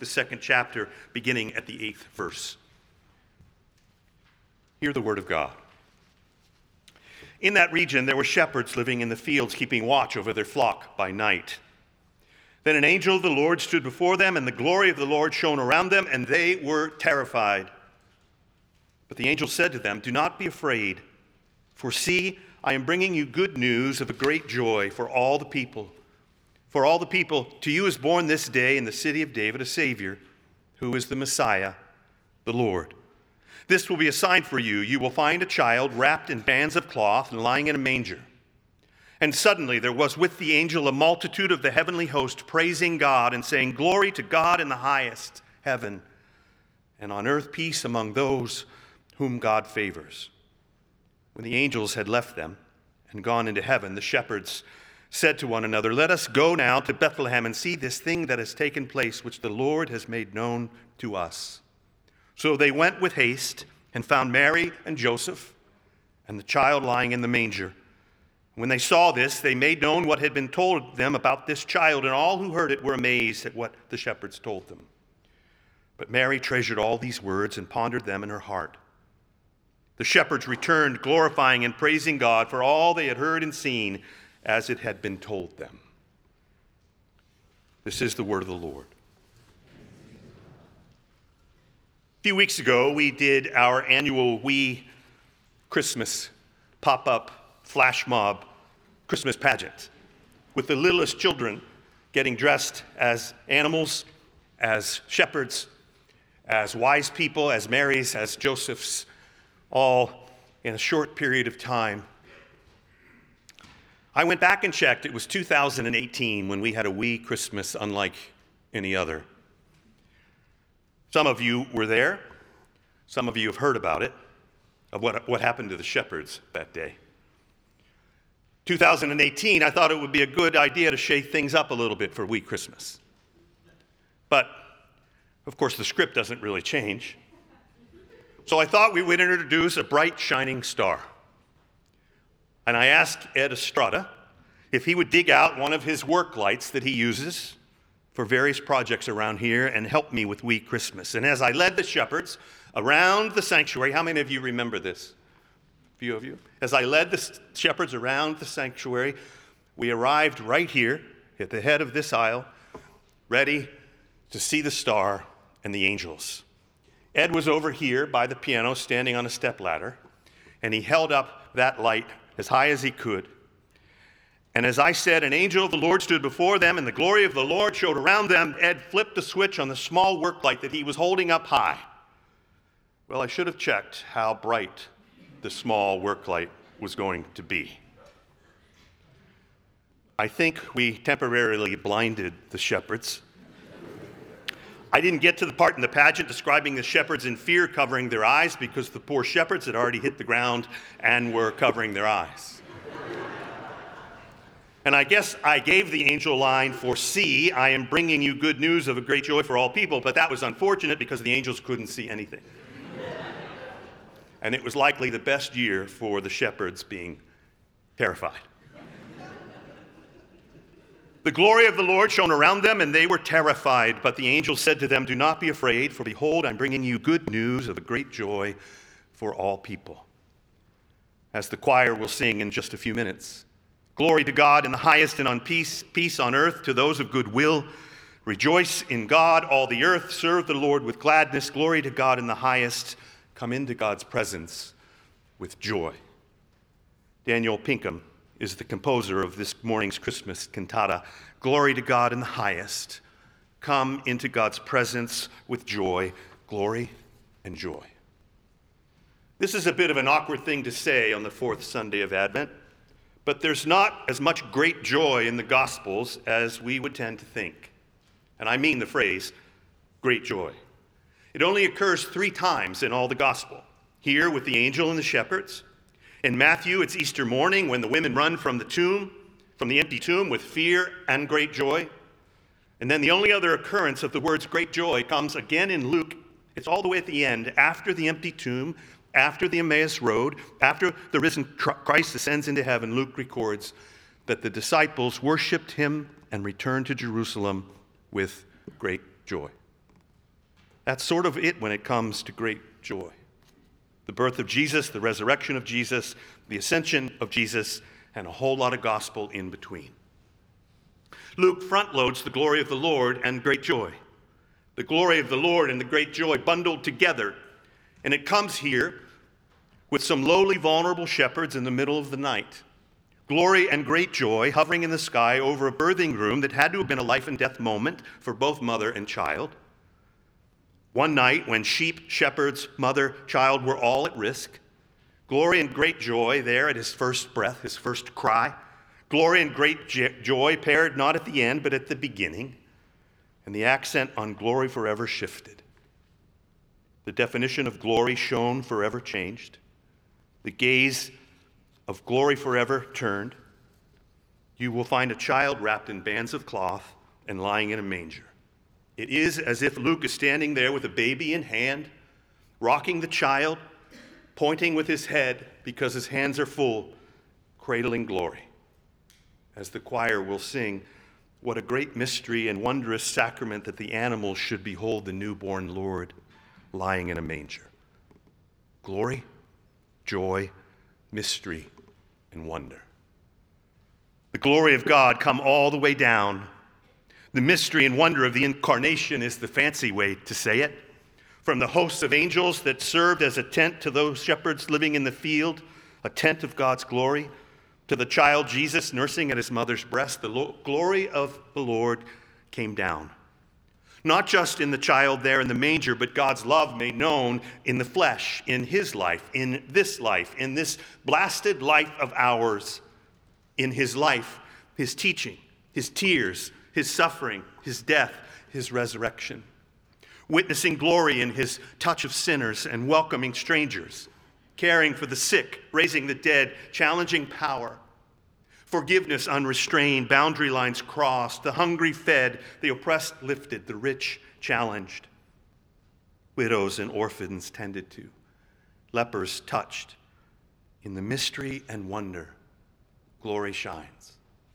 the 2nd chapter, beginning at the 8th verse. Hear the word of God. In that region there were shepherds living in the fields, keeping watch over their flock by night. Then an angel of the Lord stood before them, and the glory of the Lord shone around them, and they were terrified. But the angel said to them, "Do not be afraid, for see, I am bringing you good news of a great joy for all the people. For all the people, to you is born this day in the city of David a Savior, who is the Messiah, the Lord. This will be a sign for you. You will find a child wrapped in bands of cloth and lying in a manger." And suddenly there was with the angel a multitude of the heavenly host praising God and saying, "Glory to God in the highest heaven, and on earth peace among those whom God favors." When the angels had left them and gone into heaven, the shepherds said to one another, "Let us go now to Bethlehem and see this thing that has taken place, which the Lord has made known to us." So they went with haste and found Mary and Joseph and the child lying in the manger. When they saw this, they made known what had been told them about this child, and all who heard it were amazed at what the shepherds told them. But Mary treasured all these words and pondered them in her heart. The shepherds returned, glorifying and praising God for all they had heard and seen as it had been told them. This is the word of the Lord. A few weeks ago, we did our annual wee Christmas pop-up flash mob Christmas pageant with the littlest children getting dressed as animals, as shepherds, as wise people, as Marys, as Josephs, all in a short period of time. I went back and checked. It was 2018 when we had a wee Christmas unlike any other. Some of you were there. Some of you have heard about it, of what happened to the shepherds that day. 2018, I thought it would be a good idea to shake things up a little bit for wee Christmas. But, of course, the script doesn't really change. So I thought we would introduce a bright, shining star. And I asked Ed Estrada if he would dig out one of his work lights that he uses for various projects around here and help me with wee Christmas. And as I led the shepherds around the sanctuary, how many of you remember this? A few of you. As I led the shepherds around the sanctuary, we arrived right here at the head of this aisle, ready to see the star and the angels. Ed was over here by the piano, standing on a stepladder, and he held up that light as high as he could. And as I said, an angel of the Lord stood before them, and the glory of the Lord showed around them. Ed flipped the switch on the small work light that he was holding up high. Well, I should have checked how bright the small work light was going to be. I think we temporarily blinded the shepherds. I didn't get to the part in the pageant describing the shepherds in fear covering their eyes because the poor shepherds had already hit the ground and were covering their eyes. And I guess I gave the angel line for "See, I am bringing you good news of a great joy for all people," but that was unfortunate because the angels couldn't see anything. And it was likely the best year for the shepherds being terrified. The glory of the Lord shone around them, and they were terrified. But the angel said to them, "Do not be afraid, for behold, I'm bringing you good news of a great joy for all people." As the choir will sing in just a few minutes. Glory to God in the highest, and on peace on earth to those of good will. Rejoice in God, all the earth. Serve the Lord with gladness. Glory to God in the highest. Come into God's presence with joy. Daniel Pinkham is the composer of this morning's Christmas cantata. Glory to God in the highest. Come into God's presence with joy, glory and joy. This is a bit of an awkward thing to say on the fourth Sunday of Advent, but there's not as much great joy in the Gospels as we would tend to think. And I mean the phrase, great joy. It only occurs 3 times in all the Gospel. Here with the angel and the shepherds. In Matthew, it's Easter morning when the women run from the empty tomb with fear and great joy. And then the only other occurrence of the words great joy comes again in Luke. It's all the way at the end, after the empty tomb, after the Emmaus Road, after the risen Christ ascends into heaven. Luke records that the disciples worshiped him and returned to Jerusalem with great joy. That's sort of it when it comes to great joy. The birth of Jesus, the resurrection of Jesus, the ascension of Jesus, and a whole lot of gospel in between. Luke front loads the glory of the Lord and great joy. The glory of the Lord and the great joy bundled together. And it comes here with some lowly, vulnerable shepherds in the middle of the night. Glory and great joy hovering in the sky over a birthing room that had to have been a life and death moment for both mother and child. One night when sheep, shepherds, mother, child were all at risk. Glory and great joy there at his first breath, his first cry. Glory and great joy paired not at the end but at the beginning. And the accent on glory forever shifted. The definition of glory shown forever changed. The gaze of glory forever turned. You will find a child wrapped in bands of cloth and lying in a manger. It is as if Luke is standing there with a baby in hand, rocking the child, pointing with his head because his hands are full, cradling glory. As the choir will sing, what a great mystery and wondrous sacrament that the animals should behold the newborn Lord lying in a manger. Glory, joy, mystery, and wonder. The glory of God come all the way down. The mystery and wonder of the incarnation is the fancy way to say it. From the hosts of angels that served as a tent to those shepherds living in the field, a tent of God's glory, to the child Jesus nursing at his mother's breast, the glory of the Lord came down. Not just in the child there in the manger, but God's love made known in the flesh, in his life, in this blasted life of ours, in his life, his teaching, his tears, his suffering, his death, his resurrection. Witnessing glory in his touch of sinners and welcoming strangers, caring for the sick, raising the dead, challenging power. Forgiveness unrestrained, boundary lines crossed, the hungry fed, the oppressed lifted, the rich challenged. Widows and orphans tended to, lepers touched. In the mystery and wonder, glory shines.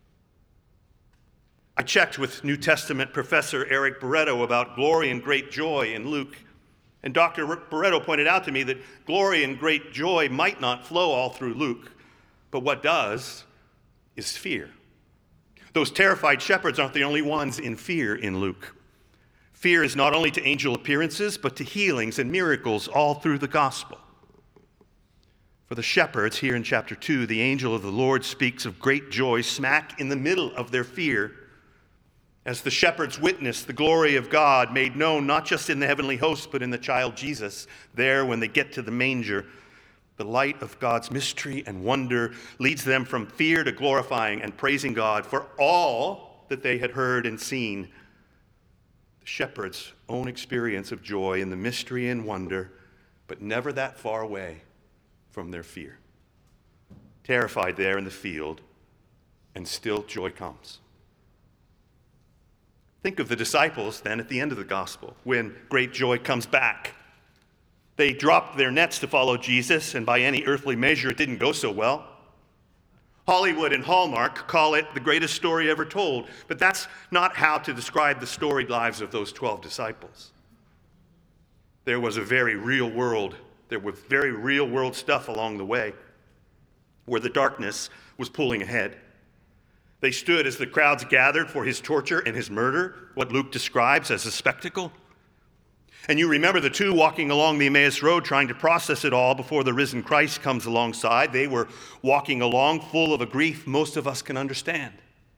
I checked with New Testament professor Eric Barreto about glory and great joy in Luke. And Dr. Barreto pointed out to me that glory and great joy might not flow all through Luke, but what does is fear. Those terrified shepherds aren't the only ones in fear in Luke. Fear is not only to angel appearances, but to healings and miracles all through the gospel. For the shepherds, here in chapter 2, the angel of the Lord speaks of great joy smack in the middle of their fear, as the shepherds witness the glory of God made known not just in the heavenly host, but in the child Jesus. There, when they get to the manger, the light of God's mystery and wonder leads them from fear to glorifying and praising God for all that they had heard and seen. The shepherds' own experience of joy in the mystery and wonder, but never that far away from their fear. Terrified there in the field, and still joy comes. Think of the disciples then at the end of the gospel when great joy comes back. They dropped their nets to follow Jesus, and by any earthly measure, it didn't go so well. Hollywood and Hallmark call it the greatest story ever told, but that's not how to describe the storied lives of those 12 disciples. There was very real world stuff along the way where the darkness was pulling ahead. They stood as the crowds gathered for his torture and his murder, what Luke describes as a spectacle. And you remember the two walking along the Emmaus Road trying to process it all before the risen Christ comes alongside. They were walking along full of a grief most of us can understand.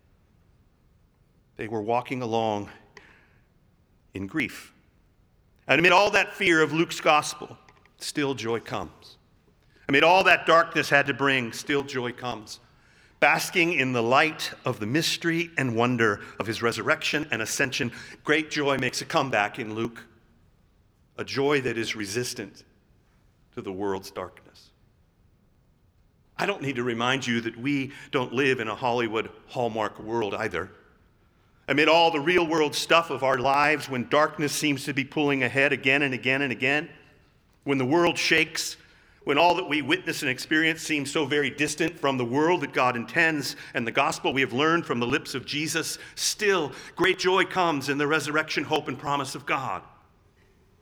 They were walking along in grief. And amid all that fear of Luke's gospel, still joy comes. Amid all that darkness had to bring, still joy comes. Basking in the light of the mystery and wonder of his resurrection and ascension, great joy makes a comeback in Luke. A joy that is resistant to the world's darkness. I don't need to remind you that we don't live in a Hollywood Hallmark world either. Amid all the real world stuff of our lives, when darkness seems to be pulling ahead again and again and again, when the world shakes, when all that we witness and experience seems so very distant from the world that God intends and the gospel we have learned from the lips of Jesus, still great joy comes in the resurrection, hope, and promise of God.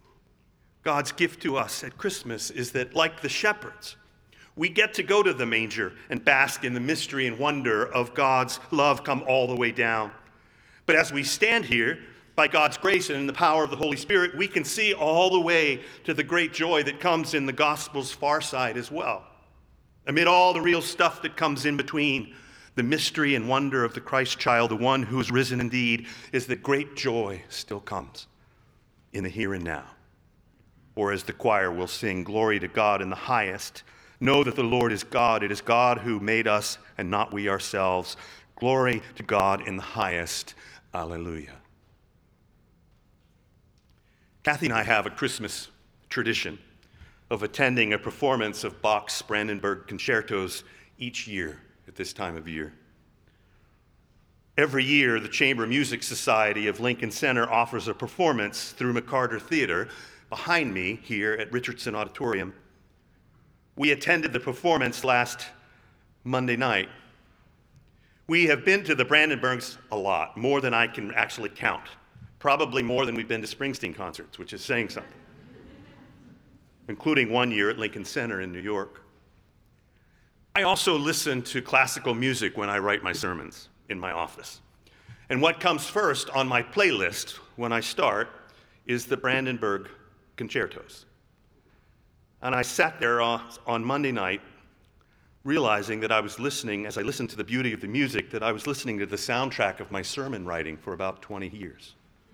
God's gift to us at Christmas is that, like the shepherds, we get to go to the manger and bask in the mystery and wonder of God's love come all the way down. But as we stand here, by God's grace and in the power of the Holy Spirit, we can see all the way to the great joy that comes in the gospel's far side as well. Amid all the real stuff that comes in between, the mystery and wonder of the Christ child, the one who is risen indeed, is that great joy still comes in the here and now. Or as the choir will sing, glory to God in the highest. Know that the Lord is God. It is God who made us and not we ourselves. Glory to God in the highest. Alleluia. Kathy and I have a Christmas tradition of attending a performance of Bach's Brandenburg concertos each year at this time of year. Every year, the Chamber Music Society of Lincoln Center offers a performance through McCarter Theater behind me here at Richardson Auditorium. We attended the performance last Monday night. We have been to the Brandenburgs a lot, more than I can actually count. Probably more than we've been to Springsteen concerts, which is saying something, including one year at Lincoln Center in New York. I also listen to classical music when I write my sermons in my office. And what comes first on my playlist when I start is the Brandenburg concertos. And I sat there on Monday night realizing that I was listening, as I listened to the beauty of the music, that I was listening to the soundtrack of my sermon writing for about 20 years.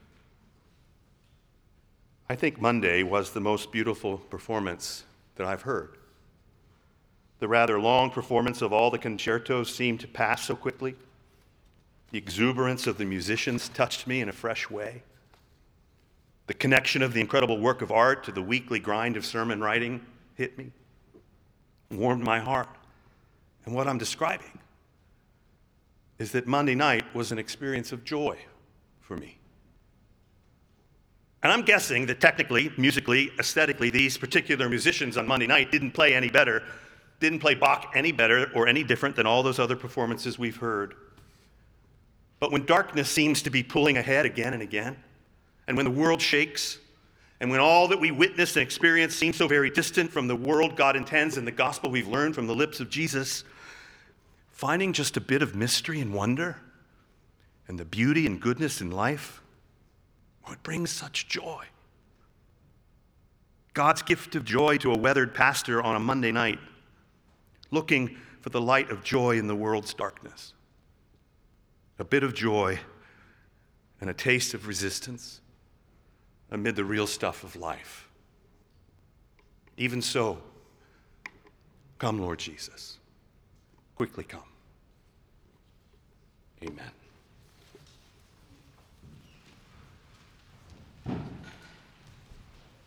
I think Monday was the most beautiful performance that I've heard. The rather long performance of all the concertos seemed to pass so quickly. The exuberance of the musicians touched me in a fresh way. The connection of the incredible work of art to the weekly grind of sermon writing hit me, warmed my heart. And what I'm describing is that Monday night was an experience of joy for me. And I'm guessing that technically, musically, aesthetically, these particular musicians on Monday night didn't play Bach any better or any different than all those other performances we've heard. But when darkness seems to be pulling ahead again and again, and when the world shakes, and when all that we witness and experience seems so very distant from the world God intends and the gospel we've learned from the lips of Jesus, finding just a bit of mystery and wonder and the beauty and goodness in life, it brings such joy. God's gift of joy to a weathered pastor on a Monday night, looking for the light of joy in the world's darkness. A bit of joy and a taste of resistance amid the real stuff of life. Even so, come, Lord Jesus. Quickly come. Amen.